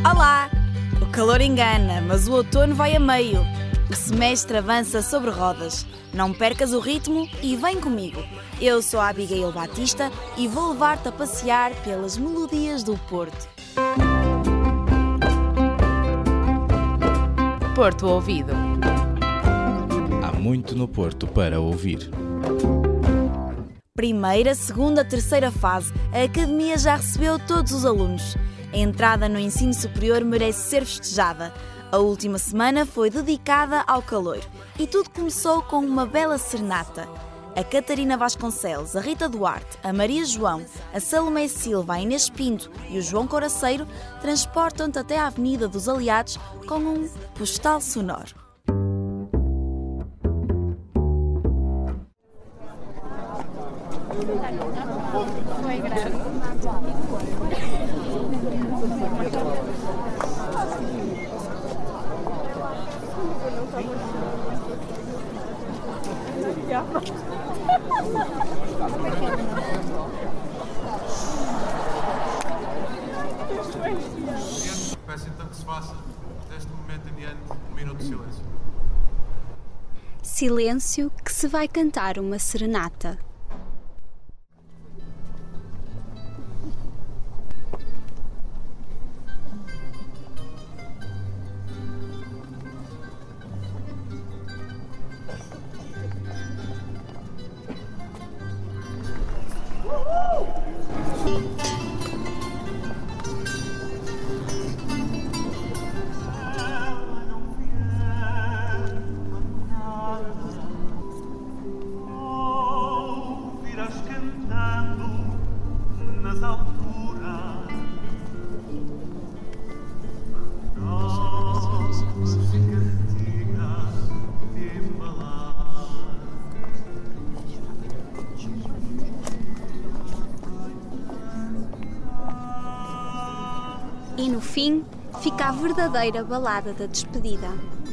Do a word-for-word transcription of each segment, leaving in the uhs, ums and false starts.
Olá! O calor engana, mas o outono vai a meio. O semestre avança sobre rodas. Não percas o ritmo e vem comigo. Eu sou a Abigail Batista e vou levar-te a passear pelas melodias do Porto. Porto Ouvido. Há muito no Porto para ouvir. Primeira, segunda, terceira fase. A Academia já recebeu todos os alunos. A entrada no ensino superior merece ser festejada. A última semana foi dedicada ao calor e tudo começou com uma bela serenata. A Catarina Vasconcelos, a Rita Duarte, a Maria João, a Salomé Silva, a Inês Pinto e o João Coraceiro transportam-te até à Avenida dos Aliados com um postal sonoro. Foi grande. Peço então que se faça, deste momento em diante, um minuto de silêncio. Silêncio que se vai cantar uma serenata. E no fim, fica a verdadeira balada da despedida.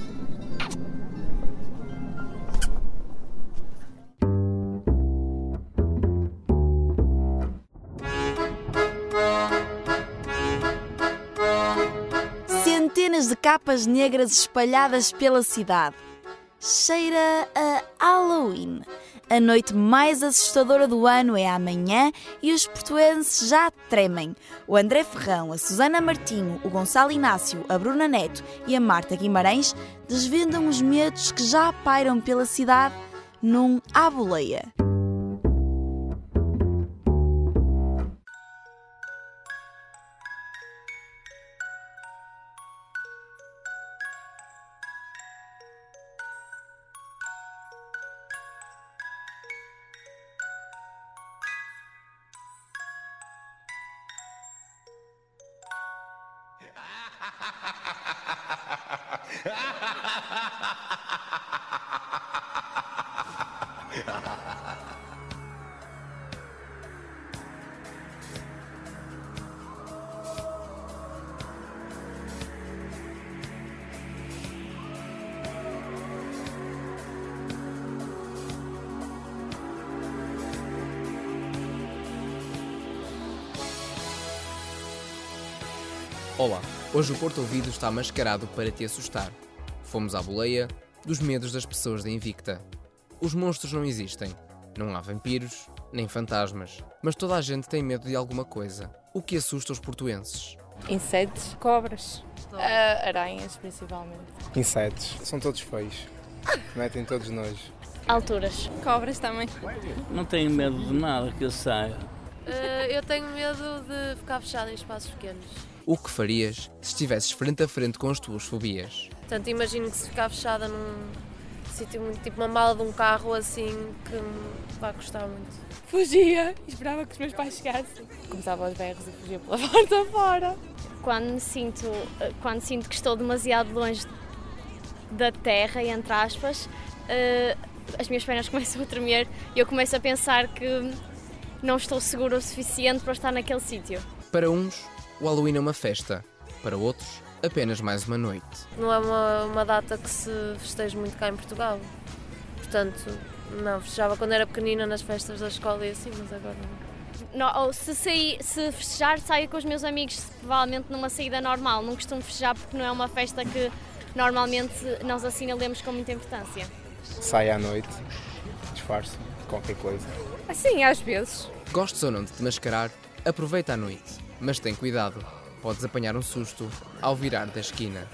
Centenas de capas negras espalhadas pela cidade. Cheira a Halloween. A noite mais assustadora do ano é amanhã e os portuenses já tremem. O André Ferrão, a Susana Martinho, o Gonçalo Inácio, a Bruna Neto e a Marta Guimarães desvendam os medos que já pairam pela cidade num à boleia. Olá, hoje o Porto Ouvido está mascarado para te assustar. Fomos à boleia dos medos das pessoas da Invicta. Os monstros não existem, não há vampiros, nem fantasmas, mas toda a gente tem medo de alguma coisa. O que assusta os portuenses? Insetos, cobras, uh, aranhas principalmente. Insetos, são todos feios, metem todos nojo. Alturas, cobras também. Não tenho medo de nada que eu saia. Uh, eu tenho medo de ficar fechada em espaços pequenos. O que farias se estivesses frente a frente com as tuas fobias? Portanto, imagino que se ficar fechada num sítio muito tipo uma mala de um carro assim que me vai custar muito. Fugia e esperava que os meus pais chegassem. Começava aos berros e fugia pela porta fora. Quando me sinto, quando sinto que estou demasiado longe da terra, entre aspas, as minhas pernas começam a tremer e eu começo a pensar que não estou segura o suficiente para estar naquele sítio. Para uns, o Halloween é uma festa. Para outros, apenas mais uma noite. Não é uma, uma data que se festeja muito cá em Portugal. Portanto, não, festejava quando era pequenina nas festas da escola e assim, mas agora não. no, ou se, sair, se festejar, saio com os meus amigos, provavelmente numa saída normal. Não costumo festejar porque não é uma festa que normalmente nós assinalemos com muita importância. Sai à noite, disfarce, qualquer coisa. Assim, às vezes. Gostes ou não de te mascarar, aproveita a noite, mas tem cuidado, podes apanhar um susto ao virar da esquina.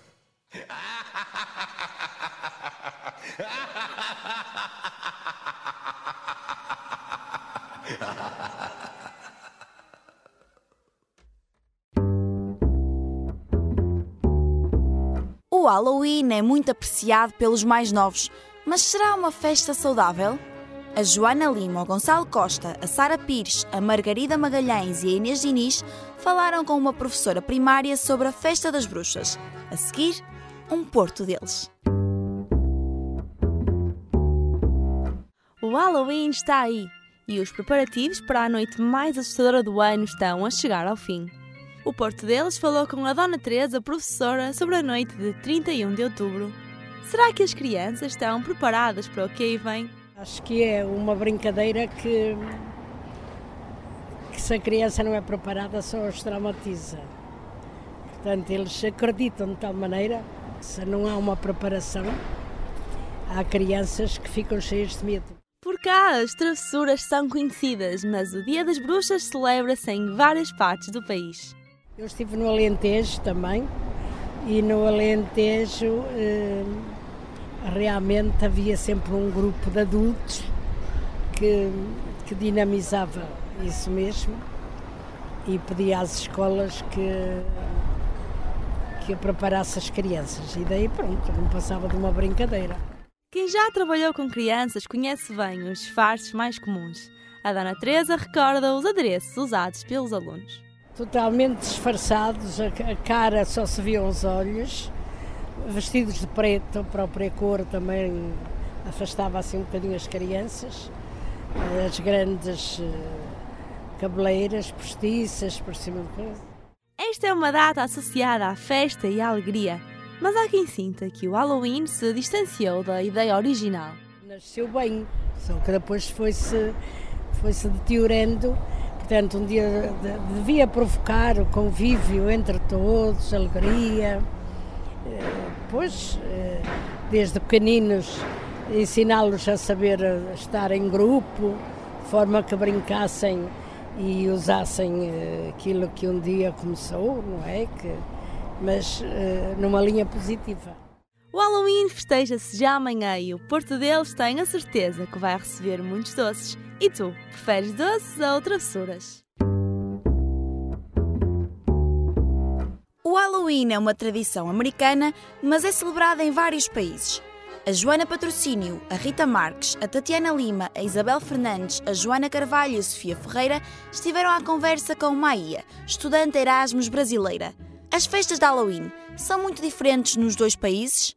O Halloween é muito apreciado pelos mais novos, mas será uma festa saudável? A Joana Lima, o Gonçalo Costa, a Sara Pires, a Margarida Magalhães e a Inês Diniz falaram com uma professora primária sobre a Festa das Bruxas. A seguir, um porto deles. O Halloween está aí e os preparativos para a noite mais assustadora do ano estão a chegar ao fim. O porto deles falou com a Dona Teresa, professora, sobre a noite de trinta e um de outubro. Será que as crianças estão preparadas para o que aí vem? Acho que é uma brincadeira que, que se a criança não é preparada só os traumatiza. Portanto, eles acreditam de tal maneira que se não há uma preparação, há crianças que ficam cheias de medo. Por cá, as travessuras são conhecidas, mas o Dia das Bruxas celebra-se em várias partes do país. Eu estive no Alentejo também, e no Alentejo eh, realmente havia sempre um grupo de adultos que, que dinamizava isso mesmo e pedia às escolas que, que preparasse as crianças. E daí pronto, não passava de uma brincadeira. Quem já trabalhou com crianças conhece bem os disfarces mais comuns. A Dona Teresa recorda os adereços usados pelos alunos. Totalmente disfarçados, a cara só se viam os olhos, vestidos de preto, a própria cor também afastava assim um bocadinho as crianças, as grandes cabeleiras postiças por cima de coisa. Esta é uma data associada à festa e à alegria, mas há quem sinta que o Halloween se distanciou da ideia original. Nasceu bem, só que depois foi-se foi-se deteriorando. Portanto, um dia devia provocar o convívio entre todos, alegria, pois, desde pequeninos, ensiná-los a saber estar em grupo, de forma que brincassem e usassem aquilo que um dia começou, não é? Que, mas numa linha positiva. O Halloween festeja-se já amanhã e o Porto deles tem a certeza que vai receber muitos doces. E tu, preferes doces ou travessuras? O Halloween é uma tradição americana, mas é celebrada em vários países. A Joana Patrocínio, a Rita Marques, a Tatiana Lima, a Isabel Fernandes, a Joana Carvalho e a Sofia Ferreira estiveram à conversa com Maia, estudante Erasmus brasileira. As festas de Halloween são muito diferentes nos dois países?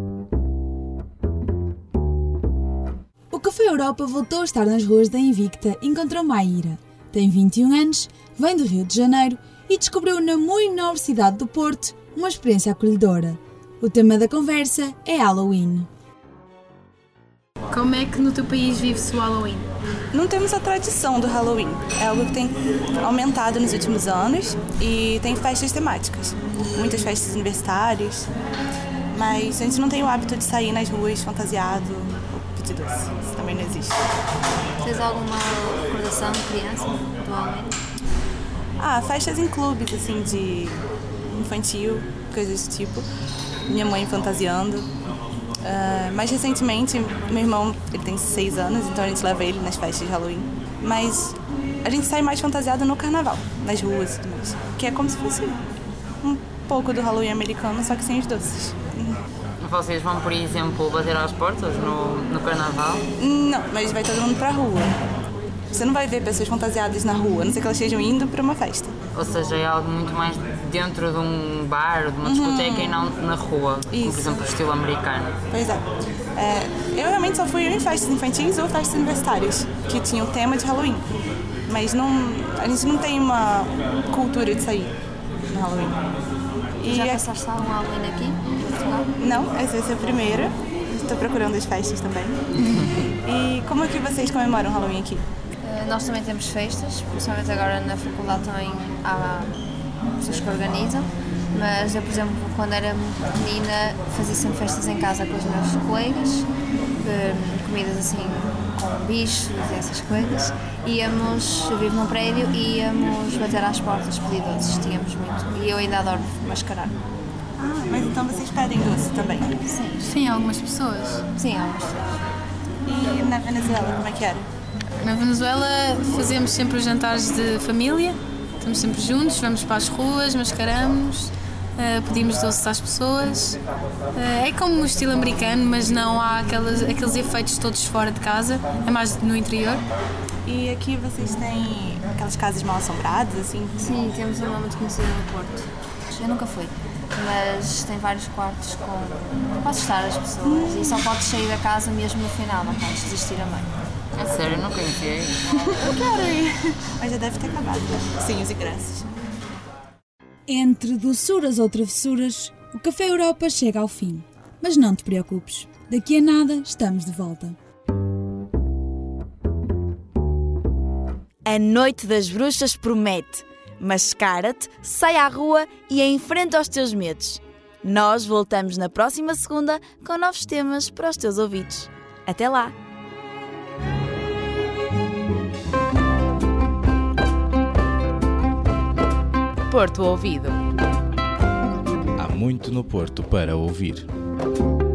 O Café Europa voltou a estar nas ruas da Invicta e encontrou Maíra. Tem vinte e um anos, vem do Rio de Janeiro e descobriu na muito nobre cidade do Porto uma experiência acolhedora. O tema da conversa é Halloween. Como é que no teu país vive-se o Halloween? Não temos a tradição do Halloween. É algo que tem aumentado nos últimos anos e tem festas temáticas. Muitas festas universitárias, mas a gente não tem o hábito de sair nas ruas fantasiado ou pedir doce. Isso também não existe. Tens alguma recordação de criança do Halloween? Ah, festas em clubes, assim, de infantil, coisas do tipo. Minha mãe fantasiando. Uh, mais recentemente, meu irmão, ele tem seis anos, então a gente leva ele nas festas de Halloween. Mas a gente sai mais fantasiado no carnaval, nas ruas e tudo mais. Que é como se fosse um pouco do Halloween americano, só que sem os doces. Vocês vão, por exemplo, bater às portas no, no carnaval? Não, mas vai todo mundo pra rua. Você não vai ver pessoas fantasiadas na rua, a não ser que elas estejam indo para uma festa. Ou seja, é algo muito mais dentro de um bar, de uma discoteca uhum. e não na rua, como, por exemplo, o estilo americano. Pois é. é. Eu realmente só fui em festas infantis ou festas universitárias, que tinham tema de Halloween. Mas não, a gente não tem uma cultura de sair no Halloween. E já passaste algum Halloween aqui em Portugal? Não, essa vai ser a primeira. Estou procurando as festas também. E como é que vocês comemoram o Halloween aqui? Nós também temos festas, principalmente agora na faculdade também há pessoas que organizam, mas eu, por exemplo, quando era pequenina fazia sempre festas em casa com os meus colegas, comidas assim com bichos e essas coisas. Íamos, eu vivo num prédio e íamos bater às portas, pedir doces, tínhamos muito, e eu ainda adoro mascarar. Ah, mas então vocês pedem doce também? Sim. Sim, algumas pessoas. Sim, algumas pessoas. E na Venezuela, como é que era? Na Venezuela fazemos sempre os jantares de família, estamos sempre juntos, vamos para as ruas, mascaramos, uh, pedimos doces às pessoas. Uh, é como o estilo americano, mas não há aqueles, aqueles efeitos todos fora de casa, é mais no interior. E aqui vocês têm aquelas casas mal assombradas, assim? Sim, temos uma muito conhecida no Porto. Eu nunca fui, mas tem vários quartos com... para assustar as pessoas e só podes sair da casa mesmo no final, não podes desistir a meio. É sério, eu nunca enfiei. Eu quero ir. Mas já deve ter acabado. Sim, os ingressos. Entre doçuras ou travessuras, o Café Europa chega ao fim. Mas não te preocupes, daqui a nada estamos de volta. A Noite das Bruxas promete. Mascara-te, sai à rua e enfrenta os teus medos. Nós voltamos na próxima segunda com novos temas para os teus ouvidos. Até lá! Porto Ouvido. Há muito no Porto para ouvir.